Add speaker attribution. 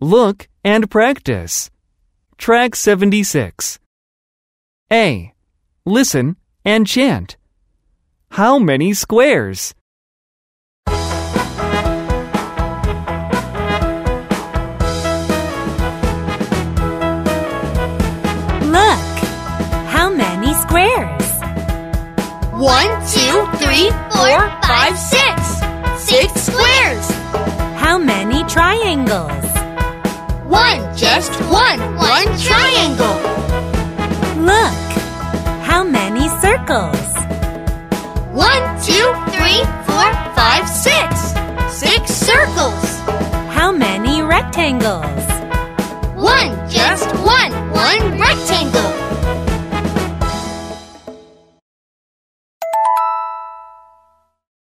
Speaker 1: Look and practice. Track 76. A. Listen and chant. How many squares?
Speaker 2: Look! How many squares?
Speaker 3: 1, 2, 3, 4, 5, 6. 6 squares.
Speaker 2: How many triangles?
Speaker 3: Just one triangle.
Speaker 2: Look! How many circles?